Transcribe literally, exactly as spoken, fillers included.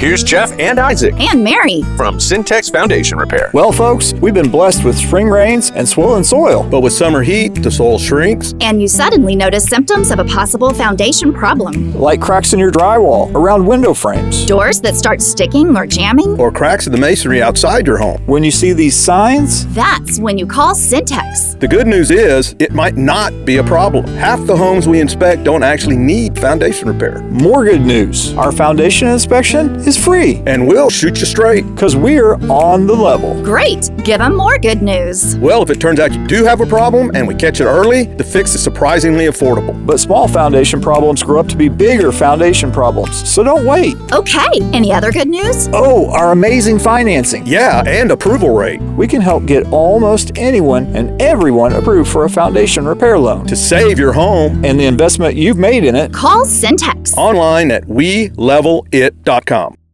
Here's Jeff and Isaac And Mary from Syntex Foundation Repair. Well, folks, we've been blessed with spring rains and swollen soil. But with summer heat, the soil shrinks. and you suddenly notice symptoms of a possible foundation problem. Like cracks in your drywall, around window frames. Doors that start sticking or jamming. Or cracks in the masonry outside your home. When you see these signs, That's when you call Syntex. The good news is, it might not be a problem. Half the homes we inspect don't actually need foundation repair. more good news. Our foundation inspection is free And we'll shoot you straight. because we're on the level. Great! Give them more good news. Well, if it turns out you do have a problem and we catch it early, the fix is surprisingly affordable. But small foundation problems grow up to be bigger foundation problems, so don't wait. Okay, any other good news? Oh, our amazing financing. Yeah, and approval rate. We can help get almost anyone and everyone approved for a foundation repair loan. To save your home, And the investment you've made in it, Call Syntex. online at we level it dot com.